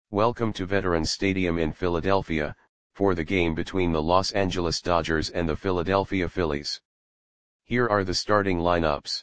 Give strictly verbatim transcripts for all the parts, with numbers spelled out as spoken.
Welcome to Veterans Stadium in Philadelphia, for the game between the Los Angeles Dodgers and the Philadelphia Phillies. Here are the starting lineups.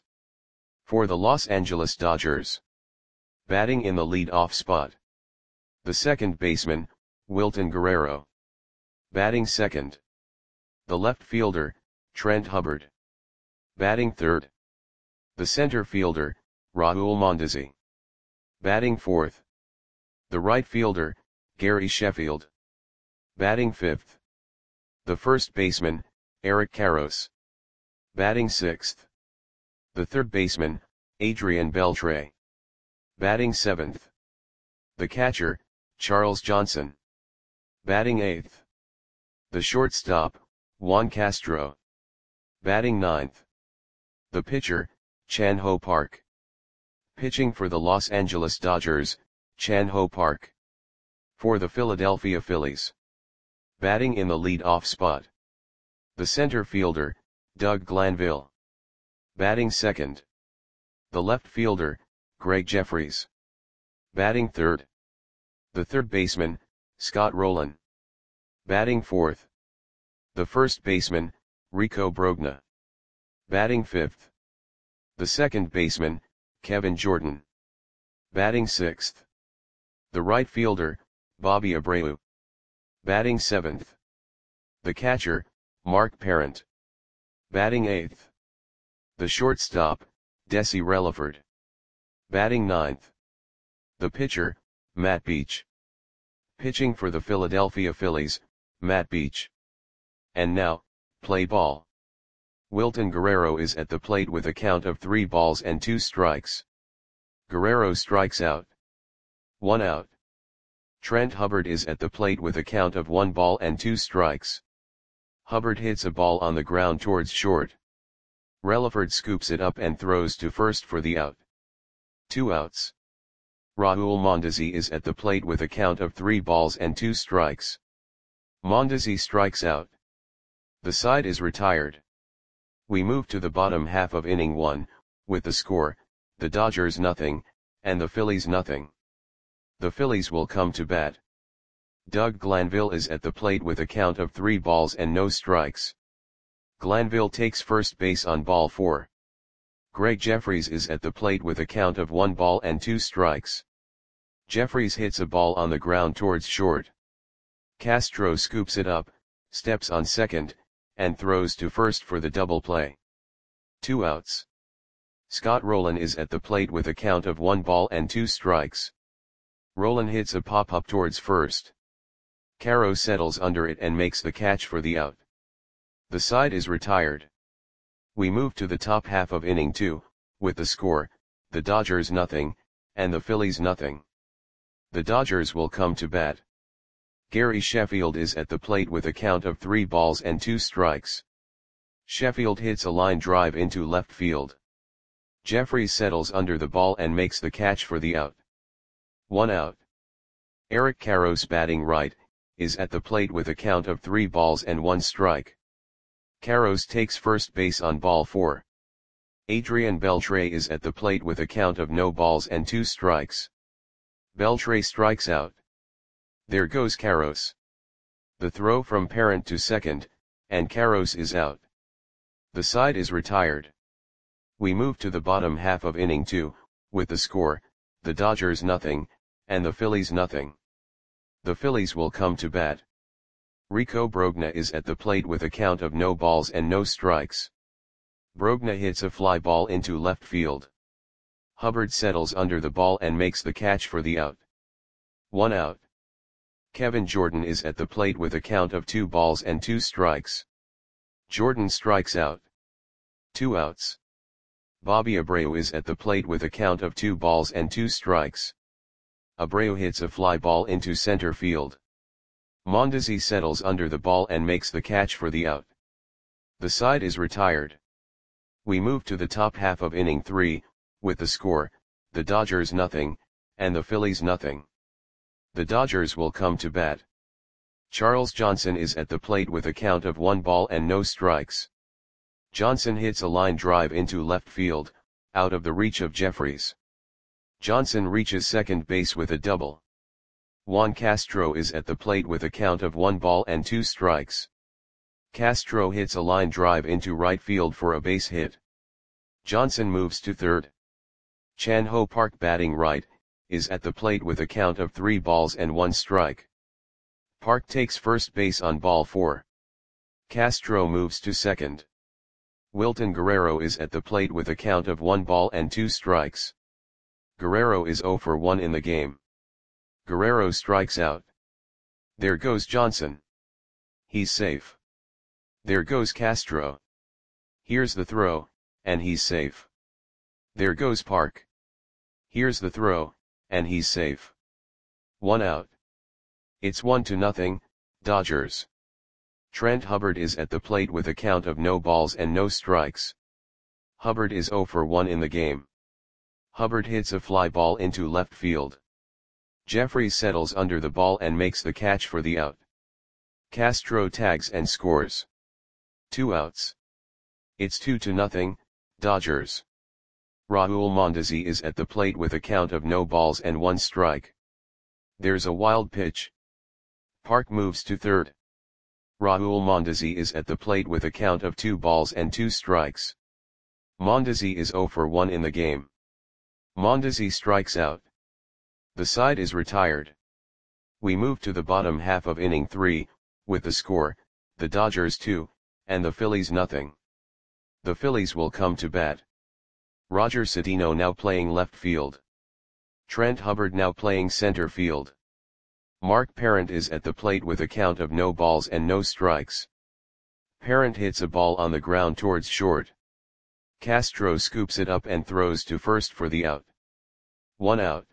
For the Los Angeles Dodgers. Batting in the lead-off spot. The second baseman, Wilton Guerrero. Batting second. The left fielder, Trent Hubbard. Batting third. The center fielder, Raul Mondesi. Batting fourth. The right fielder, Gary Sheffield. Batting fifth. The first baseman, Eric Karros. Batting sixth. The third baseman, Adrian Beltre. Batting seventh. The catcher, Charles Johnson. Batting eighth. The shortstop, Juan Castro. Batting ninth. The pitcher, Chan Ho Park. Pitching for the Los Angeles Dodgers, Chan Ho Park. For the Philadelphia Phillies. Batting in the lead-off spot. The center fielder, Doug Glanville. Batting second. The left fielder, Greg Jeffries. Batting third. The third baseman, Scott Rolen. Batting fourth. The first baseman, Rico Brogna. Batting fifth. The second baseman, Kevin Jordan. Batting sixth. The right fielder, Bobby Abreu. Batting seventh. The catcher, Mark Parent. Batting eighth. The shortstop, Desi Relaford. Batting ninth. The pitcher, Matt Beach. Pitching for the Philadelphia Phillies, Matt Beach. And now, play ball. Wilton Guerrero is at the plate with a count of three balls and two strikes. Guerrero strikes out. One out. Trent Hubbard is at the plate with a count of one ball and two strikes. Hubbard hits a ball on the ground towards short. Relaford scoops it up and throws to first for the out. Two outs. Raul Mondesi is at the plate with a count of three balls and two strikes. Mondesi strikes out. The side is retired. We move to the bottom half of inning one, with the score, the Dodgers nothing, and the Phillies nothing. The Phillies will come to bat. Doug Glanville is at the plate with a count of three balls and no strikes. Glanville takes first base on ball four. Greg Jeffries is at the plate with a count of one ball and two strikes. Jeffries hits a ball on the ground towards short. Castro scoops it up, steps on second, and throws to first for the double play. Two outs. Scott Rolen is at the plate with a count of one ball and two strikes. Rolen hits a pop-up towards first. Karros settles under it and makes the catch for the out. The side is retired. We move to the top half of inning two, with the score, the Dodgers nothing, and the Phillies nothing. The Dodgers will come to bat. Gary Sheffield is at the plate with a count of three balls and two strikes. Sheffield hits a line drive into left field. Jeffries settles under the ball and makes the catch for the out. One out. Eric Karros, batting right, is at the plate with a count of three balls and one strike. Karros takes first base on ball four. Adrian Beltre is at the plate with a count of no balls and two strikes. Beltre strikes out. There goes Karros. The throw from Parent to second, and Karros is out. The side is retired. We move to the bottom half of inning two, with the score, the Dodgers nothing, and the Phillies nothing. The Phillies will come to bat. Rico Brogna is at the plate with a count of no balls and no strikes. Brogna hits a fly ball into left field. Hubbard settles under the ball and makes the catch for the out. One out. Kevin Jordan is at the plate with a count of two balls and two strikes. Jordan strikes out. Two outs. Bobby Abreu is at the plate with a count of two balls and two strikes. Abreu hits a fly ball into center field. Mondesi settles under the ball and makes the catch for the out. The side is retired. We move to the top half of inning three, with the score, the Dodgers nothing, and the Phillies nothing. The Dodgers will come to bat. Charles Johnson is at the plate with a count of one ball and no strikes. Johnson hits a line drive into left field, out of the reach of Jeffries. Johnson reaches second base with a double. Juan Castro is at the plate with a count of one ball and two strikes. Castro hits a line drive into right field for a base hit. Johnson moves to third. Chan Ho Park, batting right, is at the plate with a count of three balls and one strike. Park takes first base on ball four. Castro moves to second. Wilton Guerrero is at the plate with a count of one ball and two strikes. Guerrero is zero for one in the game. Guerrero strikes out. There goes Johnson. He's safe. There goes Castro. Here's the throw, and he's safe. There goes Park. Here's the throw, and he's safe. One out. It's one to nothing, Dodgers. Trent Hubbard is at the plate with a count of no balls and no strikes. Hubbard is zero for one in the game. Hubbard hits a fly ball into left field. Jeffries settles under the ball and makes the catch for the out. Castro tags and scores. Two outs. It's two to nothing, Dodgers. Raul Mondesi is at the plate with a count of no balls and one strike. There's a wild pitch. Park moves to third. Raul Mondesi is at the plate with a count of two balls and two strikes. Mondesi is zero for one in the game. Mondesi strikes out. The side is retired. We move to the bottom half of inning three, with the score, the Dodgers two, and the Phillies nothing. The Phillies will come to bat. Roger Cedeno now playing left field. Trent Hubbard now playing center field. Mark Parent is at the plate with a count of no balls and no strikes. Parent hits a ball on the ground towards short. Castro scoops it up and throws to first for the out. One out.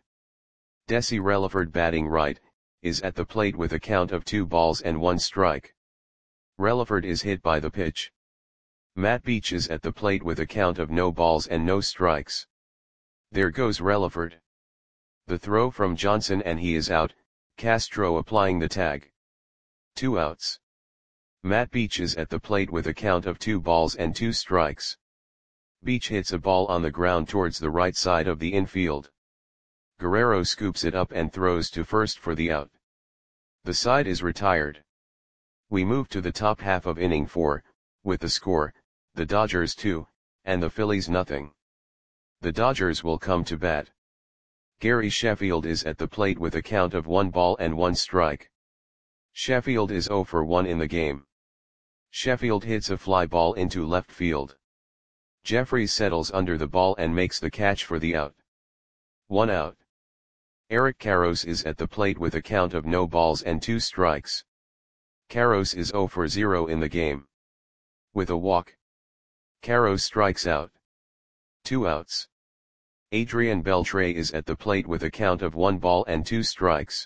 Desi Relaford, batting right, is at the plate with a count of two balls and one strike. Relaford is hit by the pitch. Matt Beach is at the plate with a count of no balls and no strikes. There goes Relaford. The throw from Johnson and he is out, Castro applying the tag. Two outs. Matt Beach is at the plate with a count of two balls and two strikes. Beach hits a ball on the ground towards the right side of the infield. Guerrero scoops it up and throws to first for the out. The side is retired. We move to the top half of inning four, with the score, the Dodgers two, and the Phillies nothing. The Dodgers will come to bat. Gary Sheffield is at the plate with a count of one ball and one strike. Sheffield is zero for one in the game. Sheffield hits a fly ball into left field. Jeffries settles under the ball and makes the catch for the out. One out. Eric Karros is at the plate with a count of no balls and two strikes. Karros is zero for zero in the game. With a walk, Karros strikes out. Two outs. Adrian Beltre is at the plate with a count of one ball and two strikes.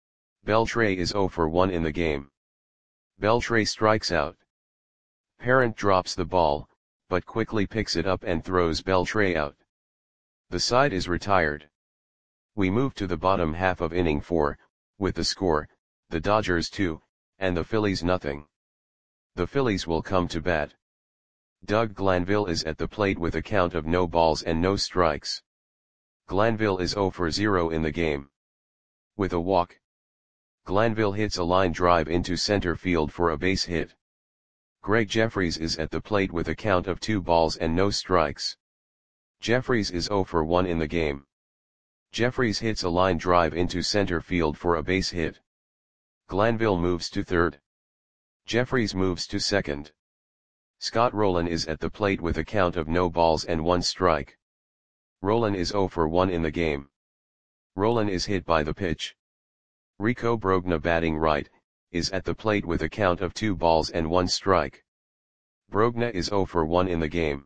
Beltre is zero for one in the game. Beltre strikes out. Parent drops the ball, but quickly picks it up and throws Beltre out. The side is retired. We move to the bottom half of inning four, with the score, the Dodgers two, and the Phillies nothing. The Phillies will come to bat. Doug Glanville is at the plate with a count of no balls and no strikes. Glanville is zero for zero in the game. With a walk, Glanville hits a line drive into center field for a base hit. Greg Jeffries is at the plate with a count of two balls and no strikes. Jeffries is zero for one in the game. Jeffries hits a line drive into center field for a base hit. Glanville moves to third. Jeffries moves to second. Scott Rowland is at the plate with a count of no balls and one strike. Rowland is zero for one in the game. Rowland is hit by the pitch. Rico Brogna, batting right, is at the plate with a count of two balls and one strike. Brogna is zero for one in the game.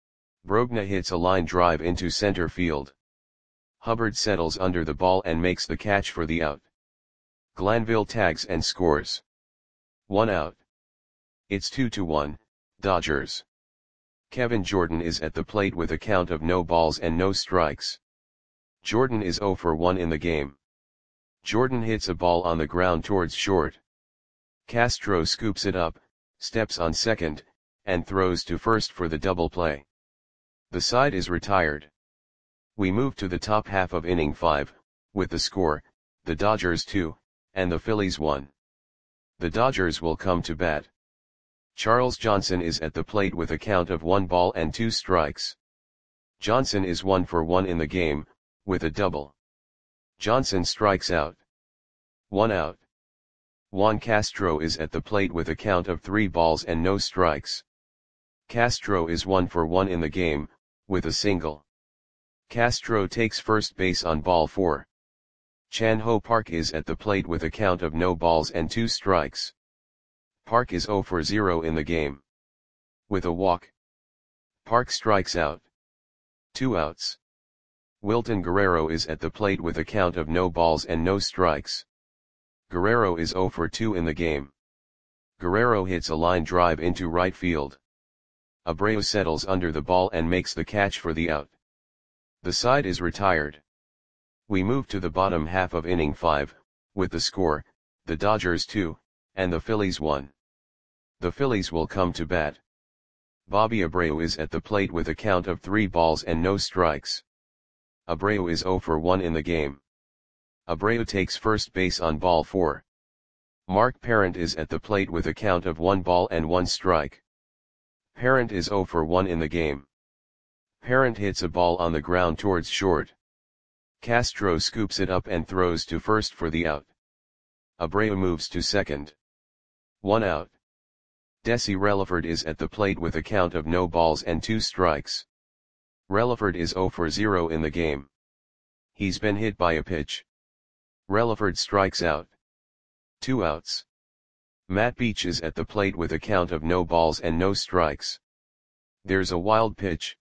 Brogna hits a line drive into center field. Hubbard settles under the ball and makes the catch for the out. Glanville tags and scores. One out. It's two to one, Dodgers. Kevin Jordan is at the plate with a count of no balls and no strikes. Jordan is zero for one in the game. Jordan hits a ball on the ground towards short. Castro scoops it up, steps on second, and throws to first for the double play. The side is retired. We move to the top half of inning five, with the score, the Dodgers two, and the Phillies one. The Dodgers will come to bat. Charles Johnson is at the plate with a count of one ball and two strikes. Johnson is one for one in the game, with a double. Johnson strikes out. One out. Juan Castro is at the plate with a count of three balls and no strikes. Castro is one for one in the game, with a single. Castro takes first base on ball four. Chan Ho Park is at the plate with a count of no balls and two strikes. Park is zero for zero in the game. With a walk. Park strikes out. Two outs. Wilton Guerrero is at the plate with a count of no balls and no strikes. Guerrero is zero for two in the game. Guerrero hits a line drive into right field. Abreu settles under the ball and makes the catch for the out. The side is retired. We move to the bottom half of inning five, with the score, the Dodgers two, and the Phillies one. The Phillies will come to bat. Bobby Abreu is at the plate with a count of three balls and no strikes. Abreu is zero for one in the game. Abreu takes first base on ball four. Mark Parent is at the plate with a count of one ball and one strike. Parent is zero for one in the game. Parent hits a ball on the ground towards short. Castro scoops it up and throws to first for the out. Abreu moves to second. One out. Desi Relaford is at the plate with a count of no balls and two strikes. Relaford is zero for zero in the game. He's been hit by a pitch. Relaford strikes out. Two outs. Matt Beach is at the plate with a count of no balls and no strikes. There's a wild pitch.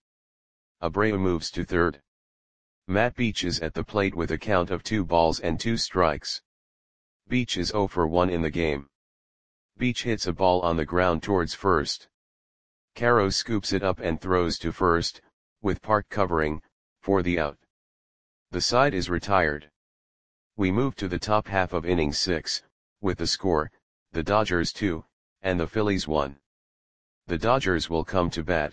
Abreu moves to third. Matt Beach is at the plate with a count of two balls and two strikes. Beach is zero for one in the game. Beach hits a ball on the ground towards first. Caro scoops it up and throws to first, with Park covering, for the out. The side is retired. We move to the top half of inning six, with the score, the Dodgers two, and the Phillies one. The Dodgers will come to bat.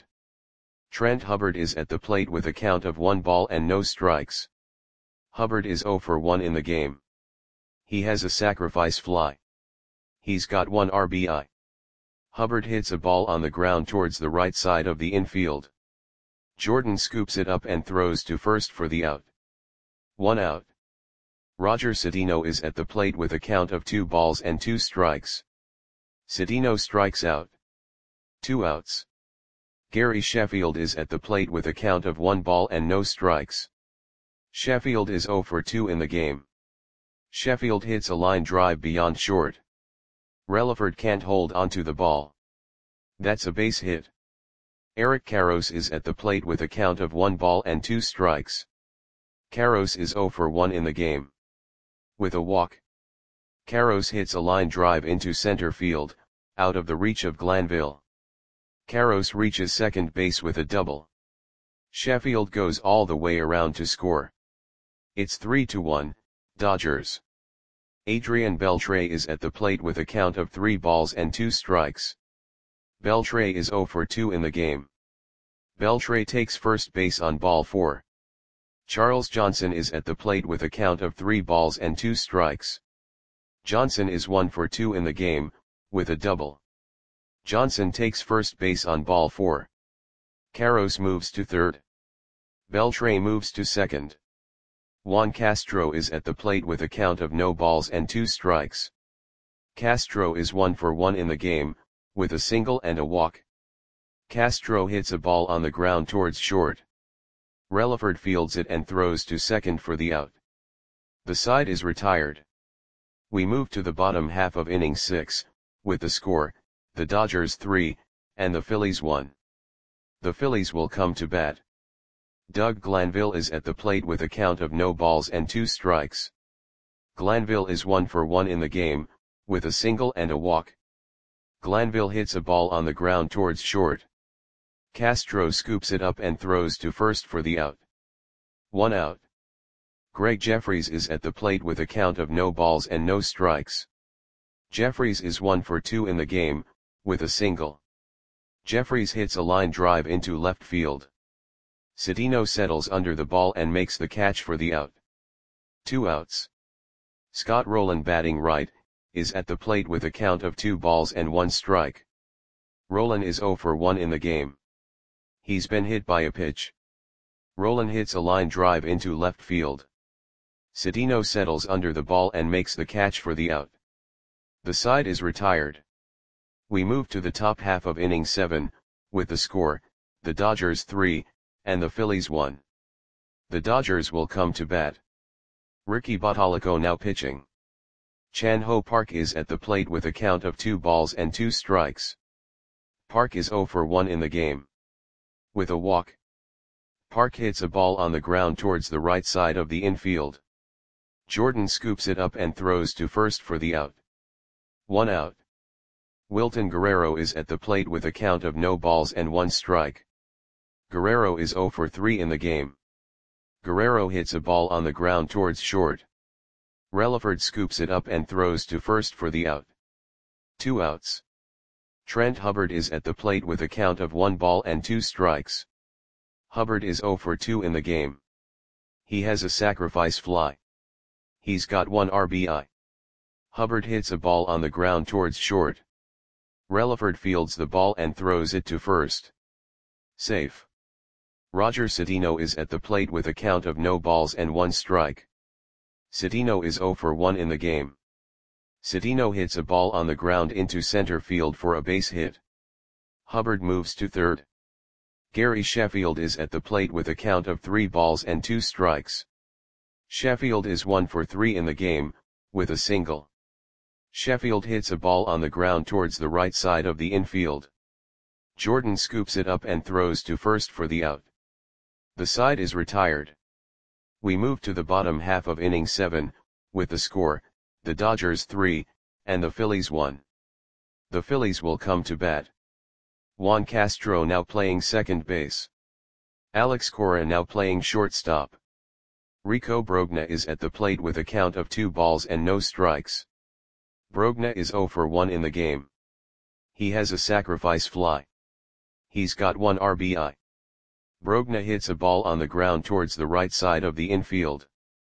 Trent Hubbard is at the plate with a count of one ball and no strikes. Hubbard is zero for one in the game. He has a sacrifice fly. He's got one R B I. Hubbard hits a ball on the ground towards the right side of the infield. Jordan scoops it up and throws to first for the out. One out. Roger Cedeno is at the plate with a count of two balls and two strikes. Cedeno strikes out. Two outs. Gary Sheffield is at the plate with a count of one ball and no strikes. Sheffield is zero for two in the game. Sheffield hits a line drive beyond short. Relaford can't hold onto the ball. That's a base hit. Eric Karros is at the plate with a count of one ball and two strikes. Karros is zero for one in the game. With a walk. Karros hits a line drive into center field, out of the reach of Glanville. Karros reaches second base with a double. Sheffield goes all the way around to score. It's three to one, Dodgers. Adrian Beltre is at the plate with a count of three balls and two strikes. Beltre is zero for two in the game. Beltre takes first base on ball four. Charles Johnson is at the plate with a count of three balls and two strikes. Johnson is one for two in the game, with a double. Johnson takes first base on ball four. Karros moves to third. Beltre moves to second. Juan Castro is at the plate with a count of no balls and two strikes. Castro is one for one in the game, with a single and a walk. Castro hits a ball on the ground towards short. Relaford fields it and throws to second for the out. The side is retired. We move to the bottom half of inning six, with the score, the Dodgers three, and the Phillies one. The Phillies will come to bat. Doug Glanville is at the plate with a count of no balls and two strikes. Glanville is one for one in the game, with a single and a walk. Glanville hits a ball on the ground towards short. Castro scoops it up and throws to first for the out. One out. Greg Jeffries is at the plate with a count of no balls and no strikes. Jeffries is one for two in the game, with a single. Jeffries hits a line drive into left field. Cedeno settles under the ball and makes the catch for the out. Two outs. Scott Rowland batting right, is at the plate with a count of two balls and one strike. Rowland is oh for one in the game. He's been hit by a pitch. Rowland hits a line drive into left field. Cedeno settles under the ball and makes the catch for the out. The side is retired. We move to the top half of inning seven, with the score, the Dodgers three, and the Phillies one. The Dodgers will come to bat. Ricky Bottalico now pitching. Chan Ho Park is at the plate with a count of two balls and two strikes. Park is oh for one in the game. With a walk, Park hits a ball on the ground towards the right side of the infield. Jordan scoops it up and throws to first for the out. One out. Wilton Guerrero is at the plate with a count of no balls and one strike. Guerrero is oh for three in the game. Guerrero hits a ball on the ground towards short. Relaford scoops it up and throws to first for the out. Two outs. Trent Hubbard is at the plate with a count of one ball and two strikes. Hubbard is oh for two in the game. He has a sacrifice fly. He's got one R B I. Hubbard hits a ball on the ground towards short. Relaford fields the ball and throws it to first. Safe. Roger Cedeno is at the plate with a count of no balls and one strike. Cedeno is oh for one in the game. Cedeno hits a ball on the ground into center field for a base hit. Hubbard moves to third. Gary Sheffield is at the plate with a count of three balls and two strikes. Sheffield is one for three in the game, with a single. Sheffield hits a ball on the ground towards the right side of the infield. Jordan scoops it up and throws to first for the out. The side is retired. We move to the bottom half of inning seven, with the score, the Dodgers three, and the Phillies one. The Phillies will come to bat. Juan Castro now playing second base. Alex Cora now playing shortstop. Rico Brogna is at the plate with a count of two balls and no strikes. Brogna is oh for one in the game. He has a sacrifice fly. He's got one R B I. Brogna hits a ball on the ground towards the right side of the infield.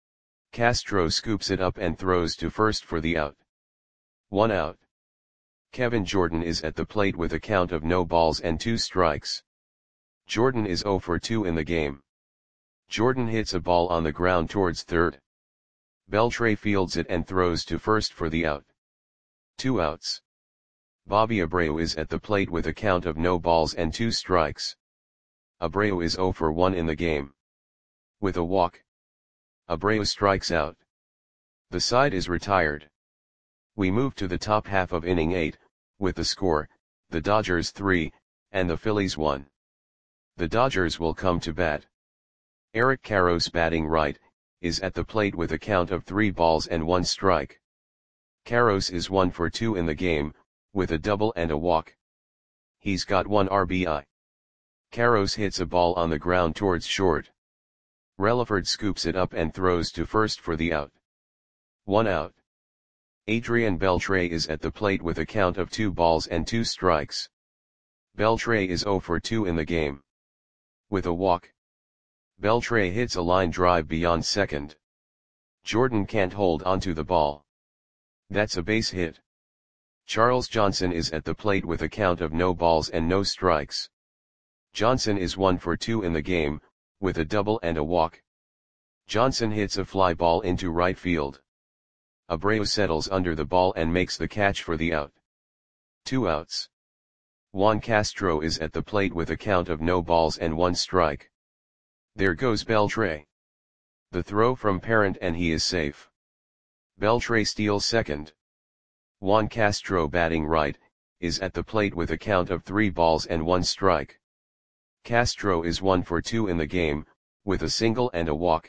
Castro scoops it up and throws to first for the out. One out. Kevin Jordan is at the plate with a count of no balls and two strikes. Jordan is oh for two in the game. Jordan hits a ball on the ground towards third. Beltre fields it and throws to first for the out. Two outs. Bobby Abreu is at the plate with a count of no balls and two strikes. Abreu is oh for one in the game. With a walk, Abreu strikes out. The side is retired. We move to the top half of inning eight, with the score, the Dodgers three, and the Phillies one. The Dodgers will come to bat. Eric Karros batting right, is at the plate with a count of three balls and one strike. Karros is one for two in the game, with a double and a walk. He's got one R B I. Karros hits a ball on the ground towards short. Relaford scoops it up and throws to first for the out. One out. Adrian Beltre is at the plate with a count of two balls and two strikes. Beltre is oh for two in the game. With a walk, Beltre hits a line drive beyond second. Jordan can't hold onto the ball. That's a base hit. Charles Johnson is at the plate with a count of no balls and no strikes. Johnson is one for two in the game, with a double and a walk. Johnson hits a fly ball into right field. Abreu settles under the ball and makes the catch for the out. Two outs. Juan Castro is at the plate with a count of no balls and one strike. There goes Beltre. The throw from Parent and he is safe. Beltre steals second. Juan Castro batting right, is at the plate with a count of three balls and one strike. Castro is one for two in the game, with a single and a walk.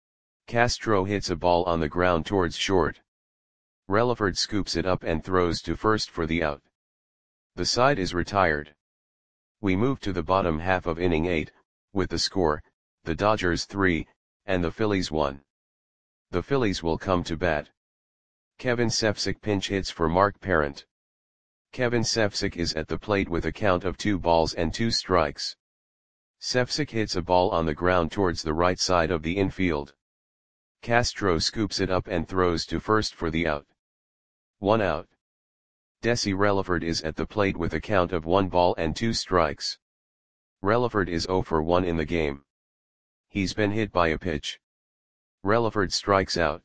Castro hits a ball on the ground towards short. Relaford scoops it up and throws to first for the out. The side is retired. We move to the bottom half of inning eight, with the score, the Dodgers three, and the Phillies one. The Phillies will come to bat. Kevin Sefcik pinch hits for Mark Parent. Kevin Sefcik is at the plate with a count of two balls and two strikes. Sefcik hits a ball on the ground towards the right side of the infield. Castro scoops it up and throws to first for the out. One out. Desi Relaford is at the plate with a count of one ball and two strikes. Relaford is zero for one in the game. He's been hit by a pitch. Relaford strikes out.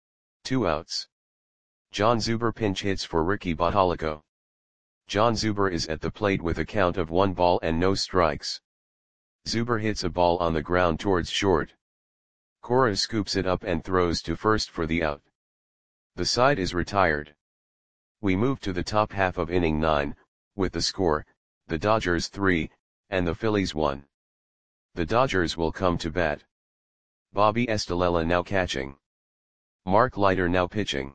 Two outs. John Zuber pinch hits for Ricky Bottalico. John Zuber is at the plate with a count of one ball and no strikes. Zuber hits a ball on the ground towards short. Cora scoops it up and throws to first for the out. The side is retired. We move to the top half of inning nine, with the score, the Dodgers three, and the Phillies one. The Dodgers will come to bat. Bobby Estalella now catching. Mark Leiter now pitching.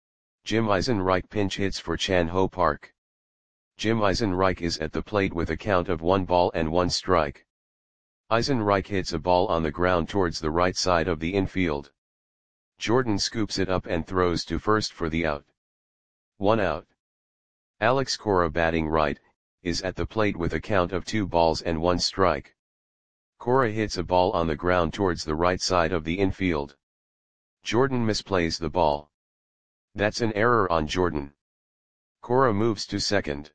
Jim Eisenreich pinch hits for Chan Ho Park. Jim Eisenreich is at the plate with a count of one ball and one strike. Eisenreich hits a ball on the ground towards the right side of the infield. Jordan scoops it up and throws to first for the out. One out. Alex Cora batting right, is at the plate with a count of two balls and one strike. Cora hits a ball on the ground towards the right side of the infield. Jordan misplays the ball. That's an error on Jordan. Cora moves to second.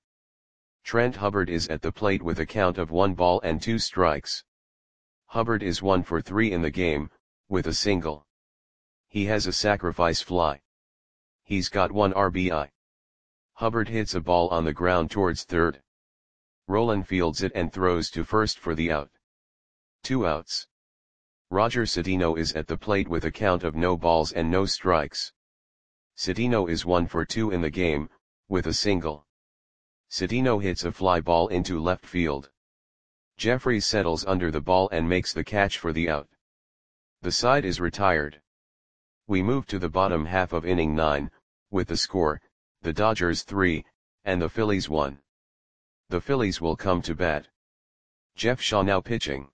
Trent Hubbard is at the plate with a count of one ball and two strikes. Hubbard is one for three in the game, with a single. He has a sacrifice fly. He's got one R B I. Hubbard hits a ball on the ground towards third. Roland fields it and throws to first for the out. Two outs. Roger Cedeno is at the plate with a count of no balls and no strikes. Cedeno is one for two in the game, with a single. Cedeno hits a fly ball into left field. Jeffries settles under the ball and makes the catch for the out. The side is retired. We move to the bottom half of inning nine, with the score, the Dodgers three, and the Phillies one. The Phillies will come to bat. Jeff Shaw now pitching.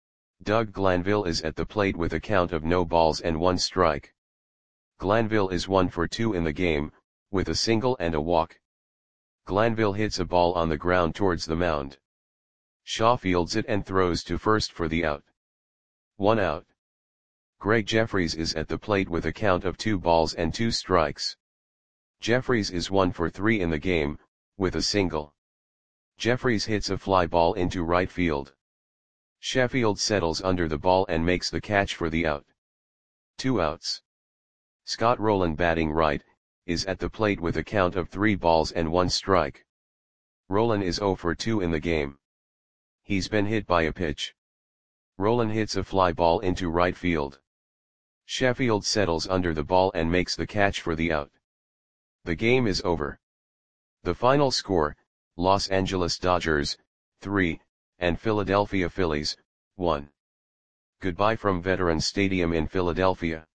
Doug Glanville is at the plate with a count of no balls and one strike. Glanville is one for two in the game, with a single and a walk. Glanville hits a ball on the ground towards the mound. Shaw fields it and throws to first for the out. One out. Greg Jeffries is at the plate with a count of two balls and two strikes. Jeffries is one for three in the game, with a single. Jeffries hits a fly ball into right field. Sheffield settles under the ball and makes the catch for the out. Two outs. Scott Rowland batting right, is at the plate with a count of three balls and one strike. Rowland is zero for two in the game. He's been hit by a pitch. Rowland hits a fly ball into right field. Sheffield settles under the ball and makes the catch for the out. The game is over. The final score, Los Angeles Dodgers, three, and Philadelphia Phillies, one. Goodbye from Veterans Stadium in Philadelphia.